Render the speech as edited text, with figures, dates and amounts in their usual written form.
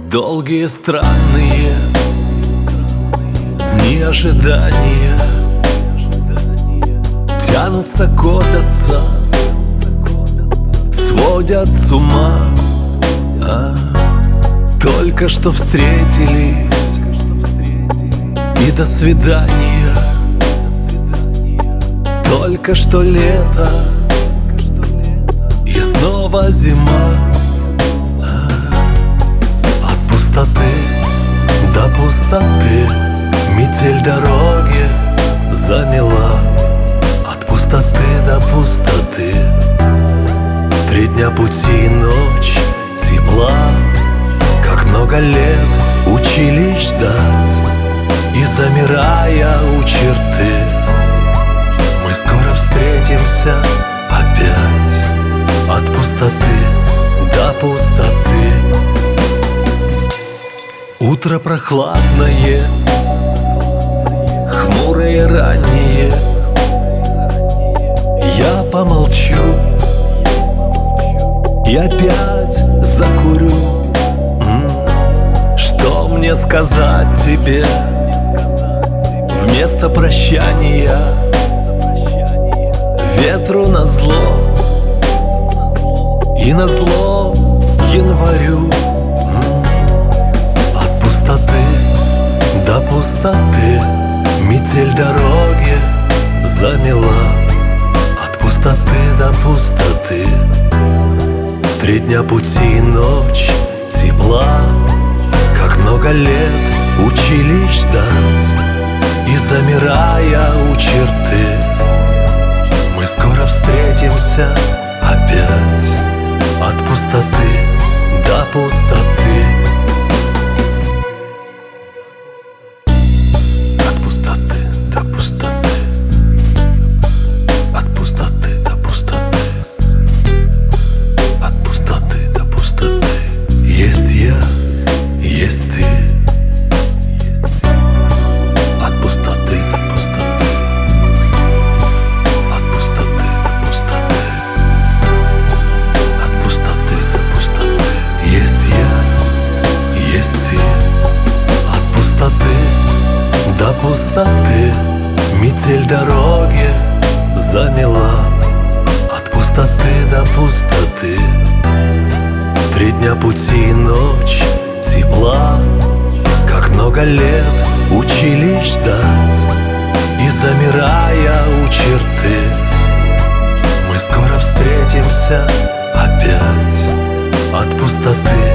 Долгие странные дни ожидания тянутся, копятся, сводят с ума. Только что встретились, и до свидания. Только что лето, и снова зима. От пустоты до пустоты метель дороги замела. От пустоты до пустоты 3 дня пути и ночь тепла. Как много лет учились ждать, и замирая у черты, мы скоро встретимся опять. От пустоты до пустоты. Утро прохладное, хмурое раннее. Я помолчу и опять закурю. Что мне сказать тебе вместо прощания? Ветру назло и назло январю. От пустоты до пустоты метель дороги замела. От пустоты до пустоты 3 дня пути и ночь тепла. Как много лет учились ждать, и замирая у черты, мы скоро встретимся опять. От пустоты до пустоты. От пустоты до пустоты. От пустоты до пустоты. От пустоты до пустоты. Есть я, есть ты. От пустоты до пустоты. От пустоты до пустоты. От пустоты до пустоты. Есть я, есть ты. От пустоты до пустоты метель дороги замела. От пустоты до пустоты 3 дня пути и ночь тепла. Как много лет учились ждать, и замирая у черты, мы скоро встретимся опять. От пустоты